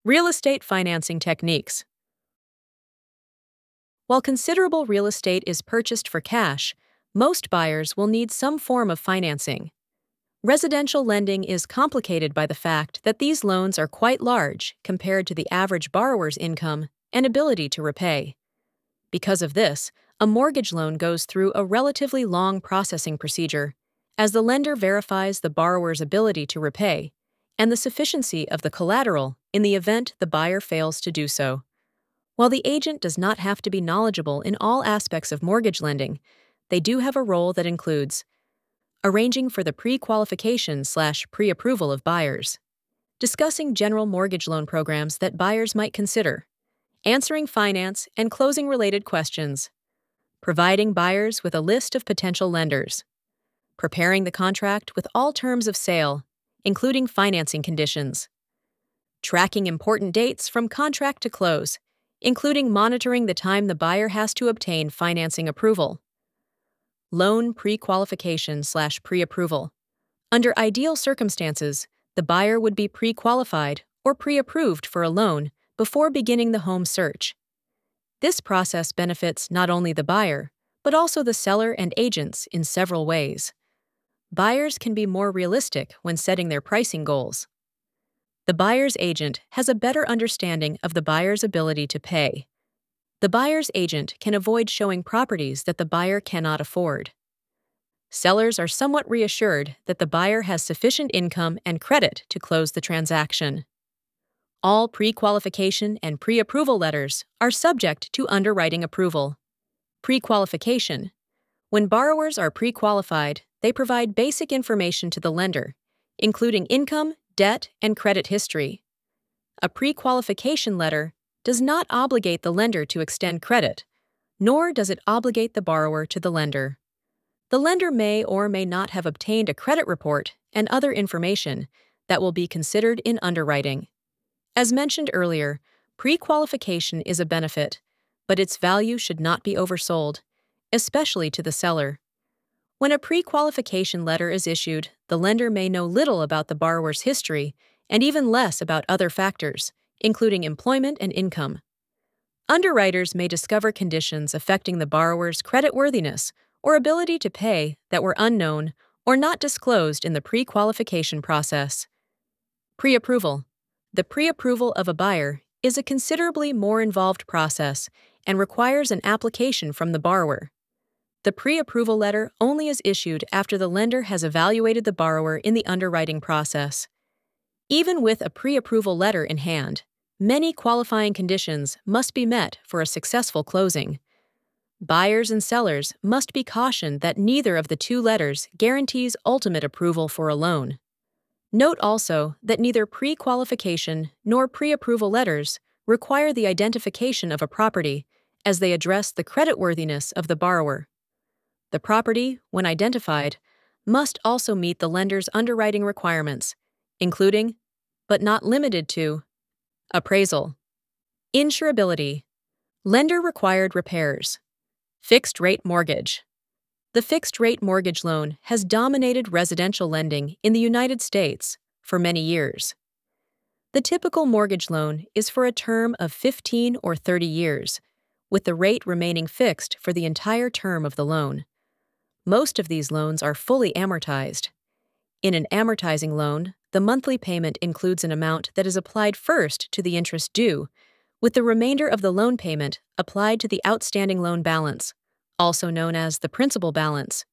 Real estate financing techniques. While considerable real estate is purchased for cash, most buyers will need some form of financing. Residential lending is complicated by the fact that these loans are quite large compared to the average borrower's income and ability to repay. Because of this, a mortgage loan goes through a relatively long processing procedure, as the lender verifies the borrower's ability to repay and the sufficiency of the collateral in the event the buyer fails to do so. While the agent does not have to be knowledgeable in all aspects of mortgage lending, they do have a role that includes arranging for the pre-qualification/pre-approval of buyers, discussing general mortgage loan programs that buyers might consider, answering finance and closing-related questions, providing buyers with a list of potential lenders, preparing the contract with all terms of sale, including financing conditions, tracking important dates from contract to close, including monitoring the time the buyer has to obtain financing approval. Loan pre-qualification/pre-approval. Under ideal circumstances, the buyer would be pre-qualified or pre-approved for a loan before beginning the home search. This process benefits not only the buyer, but also the seller and agents in several ways. Buyers can be more realistic when setting their pricing goals. The buyer's agent has a better understanding of the buyer's ability to pay. The buyer's agent can avoid showing properties that the buyer cannot afford. Sellers are somewhat reassured that the buyer has sufficient income and credit to close the transaction. All pre-qualification and pre-approval letters are subject to underwriting approval. Pre-qualification. When borrowers are pre-qualified, they provide basic information to the lender, including income, debt, and credit history. A pre-qualification letter does not obligate the lender to extend credit, nor does it obligate the borrower to the lender. The lender may or may not have obtained a credit report and other information that will be considered in underwriting. As mentioned earlier, pre-qualification is a benefit, but its value should not be oversold, especially to the seller. When a pre-qualification letter is issued, the lender may know little about the borrower's history and even less about other factors, including employment and income. Underwriters may discover conditions affecting the borrower's creditworthiness or ability to pay that were unknown or not disclosed in the pre-qualification process. Pre-approval. The pre-approval of a buyer is a considerably more involved process and requires an application from the borrower. The pre-approval letter only is issued after the lender has evaluated the borrower in the underwriting process. Even with a pre-approval letter in hand, many qualifying conditions must be met for a successful closing. Buyers and sellers must be cautioned that neither of the two letters guarantees ultimate approval for a loan. Note also that neither pre-qualification nor pre-approval letters require the identification of a property, as they address the creditworthiness of the borrower. The property, when identified, must also meet the lender's underwriting requirements, including, but not limited to, appraisal, insurability, lender-required repairs, fixed-rate mortgage. The fixed-rate mortgage loan has dominated residential lending in the United States for many years. The typical mortgage loan is for a term of 15 or 30 years, with the rate remaining fixed for the entire term of the loan. Most of these loans are fully amortized. In an amortizing loan, the monthly payment includes an amount that is applied first to the interest due, with the remainder of the loan payment applied to the outstanding loan balance, also known as the principal balance.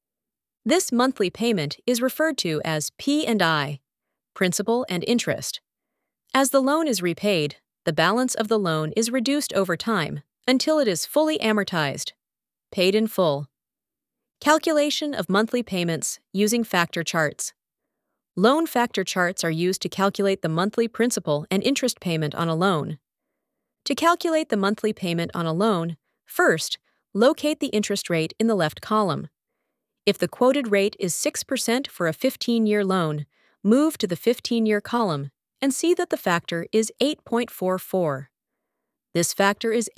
This monthly payment is referred to as P&I, principal and interest. As the loan is repaid, the balance of the loan is reduced over time until it is fully amortized, paid in full. Calculation of monthly payments using factor charts. Loan factor charts are used to calculate the monthly principal and interest payment on a loan. To calculate the monthly payment on a loan, first, locate the interest rate in the left column. If the quoted rate is 6% for a 15-year loan, move to the 15-year column and see that the factor is 8.44. This factor is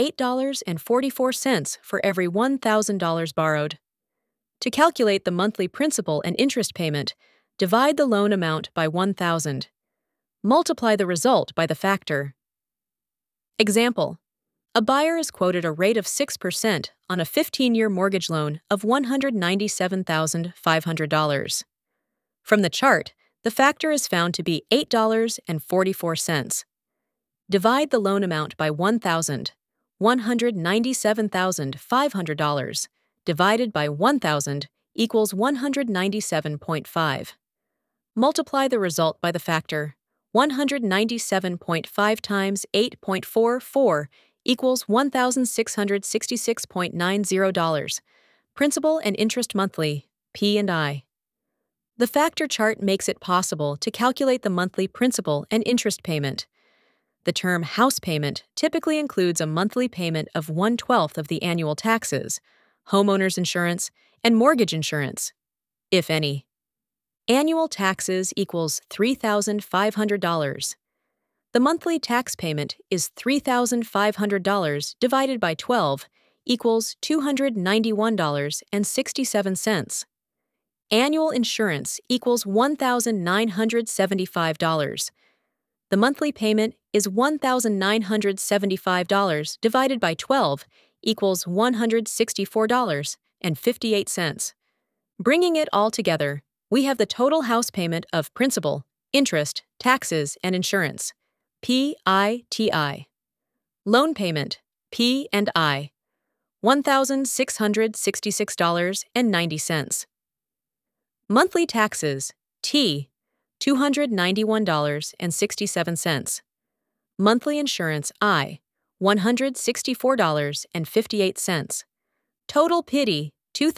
$8.44 for every $1,000 borrowed. To calculate the monthly principal and interest payment, divide the loan amount by 1,000. Multiply the result by the factor. Example: a buyer is quoted a rate of 6% on a 15-year mortgage loan of $197,500. From the chart, the factor is found to be $8.44. Divide the loan amount by 1,000. $197,500 divided by 1,000 equals 197.5. Multiply the result by the factor. 197.5 times 8.44 equals $1,666.90. Principal and interest monthly, P&I. The factor chart makes it possible to calculate the monthly principal and interest payment. The term house payment typically includes a monthly payment of 1/12 of the annual taxes, homeowners insurance, and mortgage insurance, if any. Annual taxes equals $3,500. The monthly tax payment is $3,500 divided by 12 equals $291.67. Annual insurance equals $1,975. The monthly payment is $1,975 divided by 12 equals $164.58. Bringing it all together, we have the total house payment of principal, interest, taxes, and insurance, PITI. Loan payment, P&I, $1,666.90. Monthly taxes, T, $291.67. Monthly insurance, I, $164.58. Total PITI,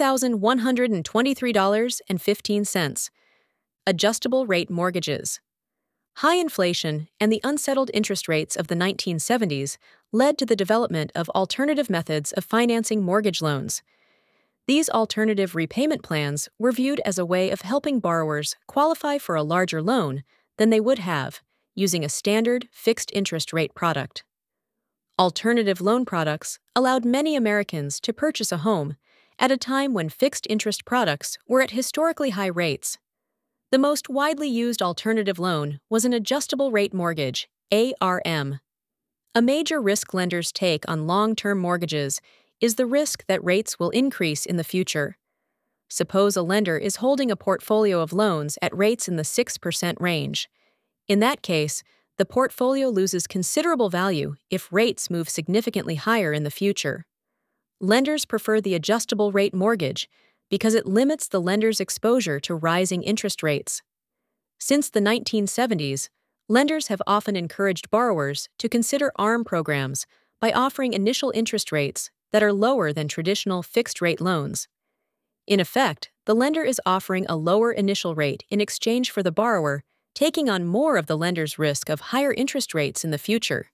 $2,123.15. Adjustable rate mortgages. High inflation and the unsettled interest rates of the 1970s led to the development of alternative methods of financing mortgage loans. These alternative repayment plans were viewed as a way of helping borrowers qualify for a larger loan than they would have using a standard fixed interest rate product. Alternative loan products allowed many Americans to purchase a home at a time when fixed interest products were at historically high rates. The most widely used alternative loan was an adjustable rate mortgage, ARM. A major risk lenders take on long-term mortgages is the risk that rates will increase in the future. Suppose a lender is holding a portfolio of loans at rates in the 6% range. In that case, the portfolio loses considerable value if rates move significantly higher in the future. Lenders prefer the adjustable rate mortgage because it limits the lender's exposure to rising interest rates. Since the 1970s, lenders have often encouraged borrowers to consider ARM programs by offering initial interest rates that are lower than traditional fixed-rate loans. In effect, the lender is offering a lower initial rate in exchange for the borrower taking on more of the lender's risk of higher interest rates in the future.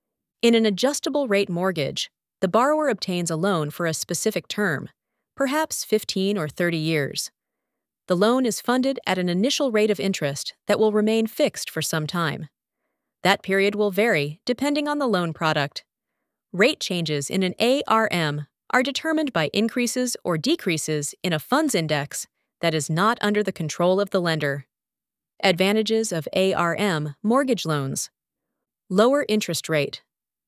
In an adjustable rate mortgage, the borrower obtains a loan for a specific term, perhaps 15 or 30 years. The loan is funded at an initial rate of interest that will remain fixed for some time. That period will vary depending on the loan product. Rate changes in an ARM are determined by increases or decreases in a funds index that is not under the control of the lender. Advantages of ARM mortgage loans. Lower interest rate.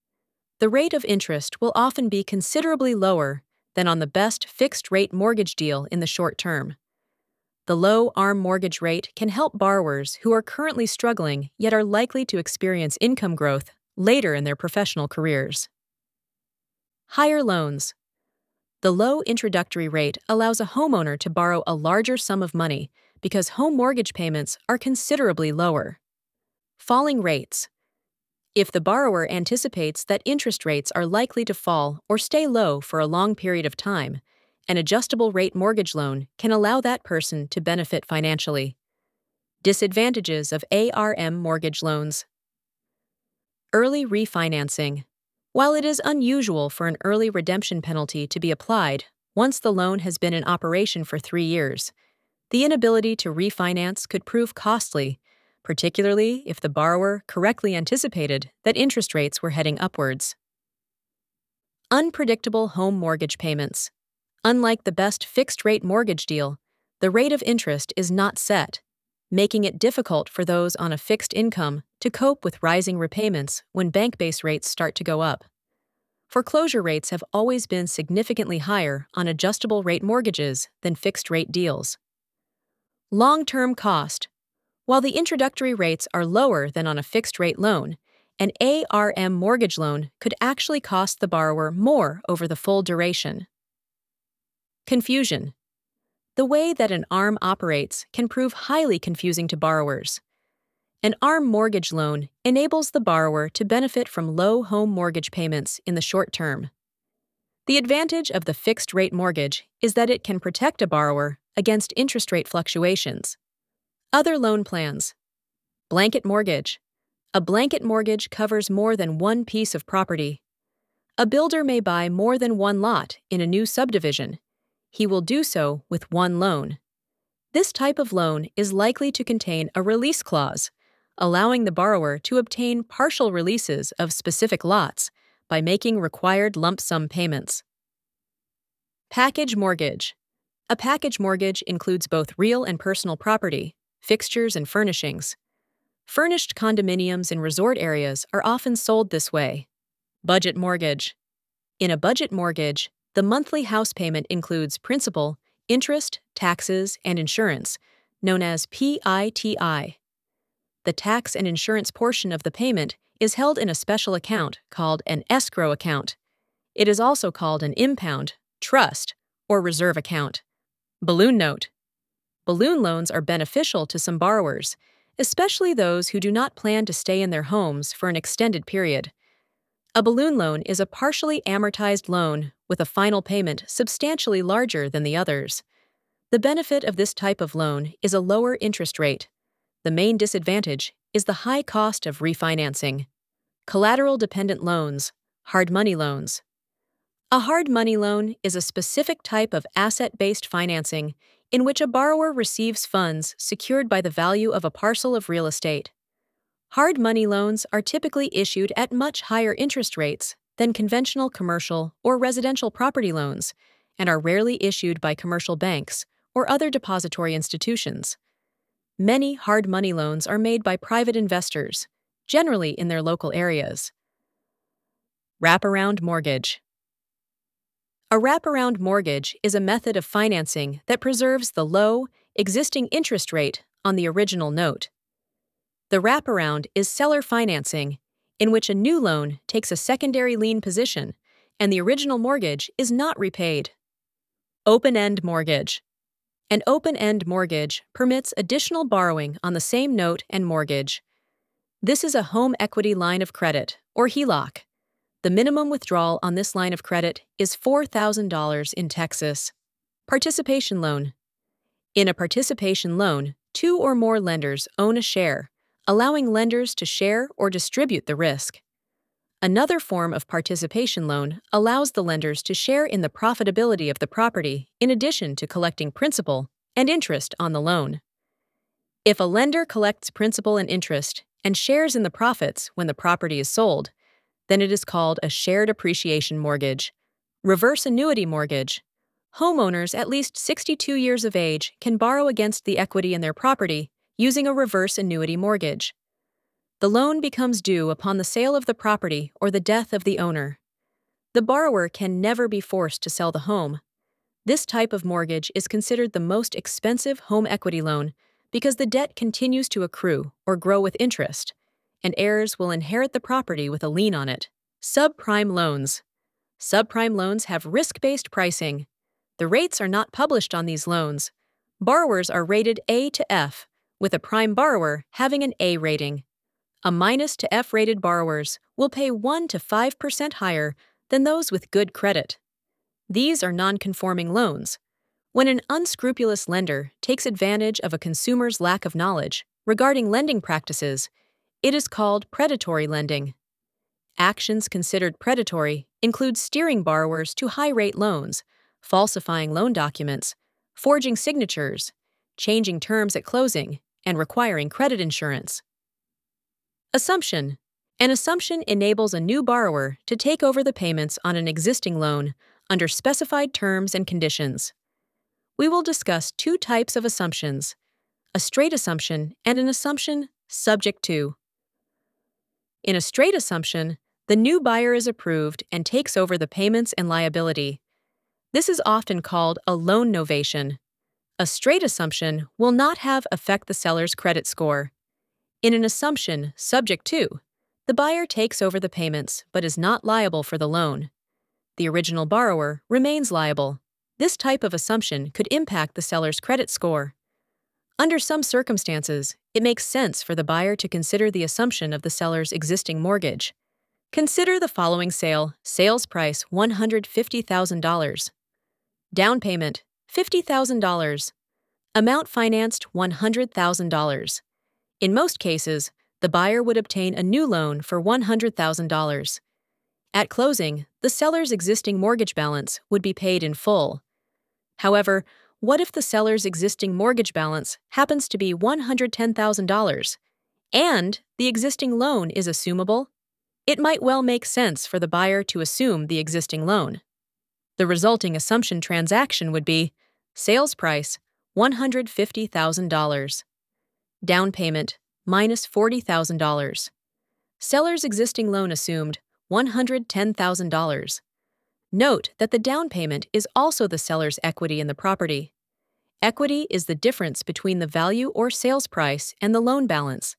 The rate of interest will often be considerably lower than on the best fixed-rate mortgage deal in the short term. The low ARM mortgage rate can help borrowers who are currently struggling yet are likely to experience income growth later in their professional careers. Higher loans. The low introductory rate allows a homeowner to borrow a larger sum of money because home mortgage payments are considerably lower. Falling rates. If the borrower anticipates that interest rates are likely to fall or stay low for a long period of time, an adjustable rate mortgage loan can allow that person to benefit financially. Disadvantages of ARM mortgage loans. Early refinancing. While it is unusual for an early redemption penalty to be applied once the loan has been in operation for 3 years, the inability to refinance could prove costly, particularly if the borrower correctly anticipated that interest rates were heading upwards. Unpredictable home mortgage payments. Unlike the best fixed-rate mortgage deal, the rate of interest is not set. making it difficult for those on a fixed income to cope with rising repayments when bank base rates start to go up. Foreclosure rates have always been significantly higher on adjustable rate mortgages than fixed rate deals. Long-term cost. While the introductory rates are lower than on a fixed rate loan, an ARM mortgage loan could actually cost the borrower more over the full duration. Confusion. The way that an ARM operates can prove highly confusing to borrowers. An ARM mortgage loan enables the borrower to benefit from low home mortgage payments in the short term. The advantage of the fixed-rate mortgage is that it can protect a borrower against interest rate fluctuations. Other loan plans. Blanket mortgage. A blanket mortgage covers more than one piece of property. A builder may buy more than one lot in a new subdivision. He will do so with one loan. This type of loan is likely to contain a release clause, allowing the borrower to obtain partial releases of specific lots by making required lump sum payments. Package mortgage. A package mortgage includes both real and personal property, fixtures and furnishings. Furnished condominiums in resort areas are often sold this way. Budget mortgage. In a budget mortgage, the monthly house payment includes principal, interest, taxes, and insurance, known as PITI. The tax and insurance portion of the payment is held in a special account called an escrow account. It is also called an impound, trust, or reserve account. Balloon note. Balloon loans are beneficial to some borrowers, especially those who do not plan to stay in their homes for an extended period. A balloon loan is a partially amortized loan with a final payment substantially larger than the others. The benefit of this type of loan is a lower interest rate. The main disadvantage is the high cost of refinancing. Collateral-dependent loans, hard money loans. A hard money loan is a specific type of asset-based financing in which a borrower receives funds secured by the value of a parcel of real estate. Hard money loans are typically issued at much higher interest rates than conventional commercial or residential property loans and are rarely issued by commercial banks or other depository institutions. Many hard money loans are made by private investors, generally in their local areas. Wraparound mortgage. A wraparound mortgage is a method of financing that preserves the low, existing interest rate on the original note. The wraparound is seller financing, in which a new loan takes a secondary lien position and the original mortgage is not repaid. Open-end mortgage. An open-end mortgage permits additional borrowing on the same note and mortgage. This is a home equity line of credit, or HELOC. The minimum withdrawal on this line of credit is $4,000 in Texas. Participation loan. In a participation loan, two or more lenders own a share, allowing lenders to share or distribute the risk. Another form of participation loan allows the lenders to share in the profitability of the property in addition to collecting principal and interest on the loan. If a lender collects principal and interest and shares in the profits when the property is sold, then it is called a shared appreciation mortgage. Reverse annuity mortgage. Homeowners at least 62 years of age can borrow against the equity in their property using a reverse annuity mortgage. The loan becomes due upon the sale of the property or the death of the owner. The borrower can never be forced to sell the home. This type of mortgage is considered the most expensive home equity loan because the debt continues to accrue or grow with interest, and heirs will inherit the property with a lien on it. Subprime loans. Subprime loans have risk-based pricing. The rates are not published on these loans. Borrowers are rated A to F, with a prime borrower having an A rating. A minus to F-rated borrowers will pay 1 to 5% higher than those with good credit. These are non-conforming loans. When an unscrupulous lender takes advantage of a consumer's lack of knowledge regarding lending practices, it is called predatory lending. Actions considered predatory include steering borrowers to high-rate loans, falsifying loan documents, forging signatures, changing terms at closing, and requiring credit insurance. Assumption. An assumption enables a new borrower to take over the payments on an existing loan under specified terms and conditions. We will discuss two types of assumptions: a straight assumption, and an assumption subject to. In a straight assumption, the new buyer is approved and takes over the payments and liability. This is often called a loan novation. A straight assumption will not have affect the seller's credit score. In an assumption subject to, the buyer takes over the payments but is not liable for the loan. The original borrower remains liable. This type of assumption could impact the seller's credit score. Under some circumstances, it makes sense for the buyer to consider the assumption of the seller's existing mortgage. Consider the following sale: sales price $150,000. Down payment $50,000. Amount financed $100,000. In most cases, the buyer would obtain a new loan for $100,000. At closing, the seller's existing mortgage balance would be paid in full. However, what if the seller's existing mortgage balance happens to be $110,000 and the existing loan is assumable? It might well make sense for the buyer to assume the existing loan. The resulting assumption transaction would be sales price $150,000. Down payment minus $40,000. Seller's existing loan assumed $110,000. Note that the down payment is also the seller's equity in the property. Equity is the difference between the value or sales price and the loan balance.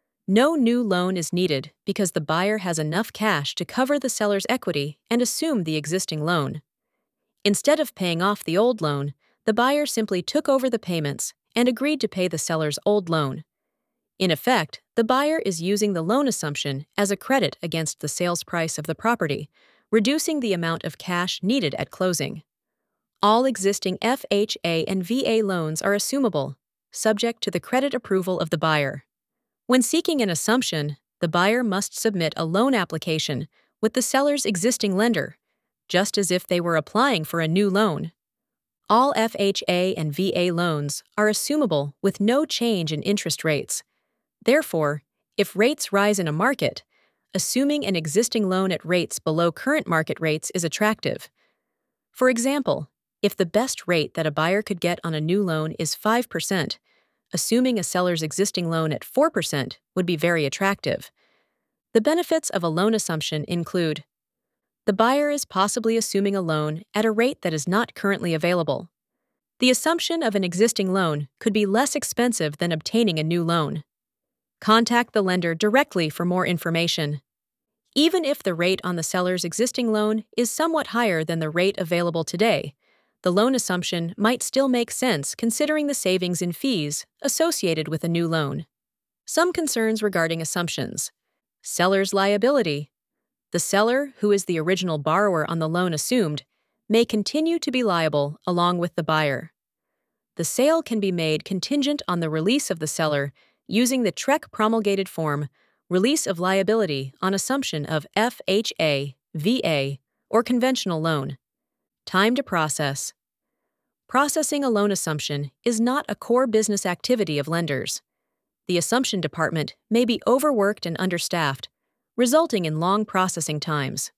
No new loan is needed because the buyer has enough cash to cover the seller's equity and assume the existing loan. Instead of paying off the old loan, the buyer simply took over the payments and agreed to pay the seller's old loan. In effect, the buyer is using the loan assumption as a credit against the sales price of the property, reducing the amount of cash needed at closing. All existing FHA and VA loans are assumable, subject to the credit approval of the buyer. When seeking an assumption, the buyer must submit a loan application with the seller's existing lender, just as if they were applying for a new loan. All FHA and VA loans are assumable with no change in interest rates. Therefore, if rates rise in a market, assuming an existing loan at rates below current market rates is attractive. For example, if the best rate that a buyer could get on a new loan is 5%, assuming a seller's existing loan at 4% would be very attractive. The benefits of a loan assumption include: the buyer is possibly assuming a loan at a rate that is not currently available. The assumption of an existing loan could be less expensive than obtaining a new loan. Contact the lender directly for more information. Even if the rate on the seller's existing loan is somewhat higher than the rate available today, the loan assumption might still make sense considering the savings in fees associated with a new loan. Some concerns regarding assumptions. Seller's liability. The seller, who is the original borrower on the loan assumed, may continue to be liable along with the buyer. The sale can be made contingent on the release of the seller using the TREC promulgated form, Release of Liability on Assumption of FHA, VA, or Conventional Loan. Time to process. Processing a loan assumption is not a core business activity of lenders. The assumption department may be overworked and understaffed, resulting in long processing times.